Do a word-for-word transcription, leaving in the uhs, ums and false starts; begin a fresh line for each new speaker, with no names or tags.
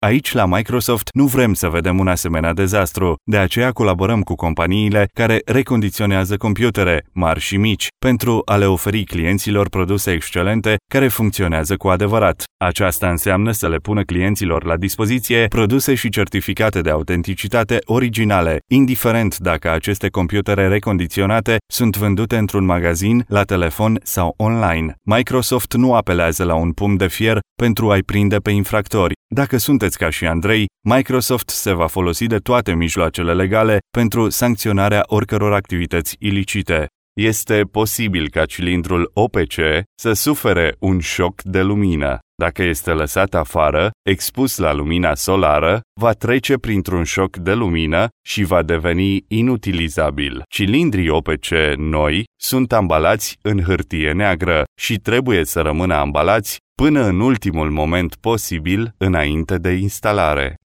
Aici, la Microsoft, nu vrem să vedem un asemenea dezastru, de aceea colaborăm cu companiile care recondiționează computere, mari și mici, pentru a le oferi clienților produse excelente care funcționează cu adevărat. Aceasta înseamnă să le pună clienților la dispoziție produse și certificate de autenticitate originale, indiferent dacă aceste computere recondiționate sunt vândute într-un magazin, la telefon sau online. Microsoft nu apelează la un pumn de fier pentru a-i prinde pe infractori. Dacă sunteți ca și Andrei, Microsoft se va folosi de toate mijloacele legale pentru sancționarea oricăror activități ilicite. Este posibil ca cilindrul O P C să sufere un șoc de lumină. Dacă este lăsat afară, expus la lumina solară, va trece printr-un șoc de lumină și va deveni inutilizabil. Cilindrii O P C noi sunt ambalați în hârtie neagră și trebuie să rămână ambalați până în ultimul moment posibil înainte de instalare.